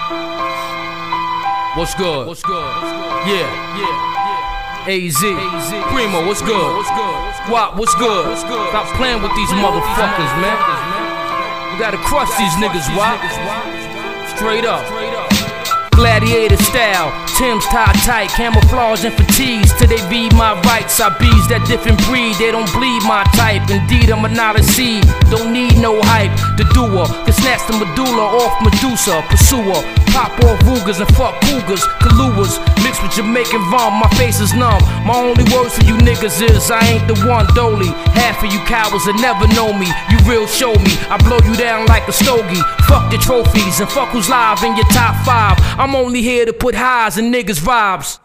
What's good? What's good? Yeah. AZ. Primo, what's good? Wop, what's good? Stop playing with these motherfuckers, man. You gotta crush these niggas, Wop. Straight up. Gladiator style, Tim's tied tight, camouflage and fatigues till they read my rights. I bees that different breed, they don't bleed my type. Indeed, I'm not a seed, don't need no hype. The doer can snatch the medulla off Medusa, pursuer. Pop off Rugers and fuck Cougars, Kaluas, mixed with Jamaican rum, my face is numb. My only words for you niggas is I ain't the one, Dolly. Half of you cowards that never know me, you real show me. I blow you down like a stogie. Fuck your trophies and fuck who's live in your top 5. I'm only here to put highs in niggas' vibes.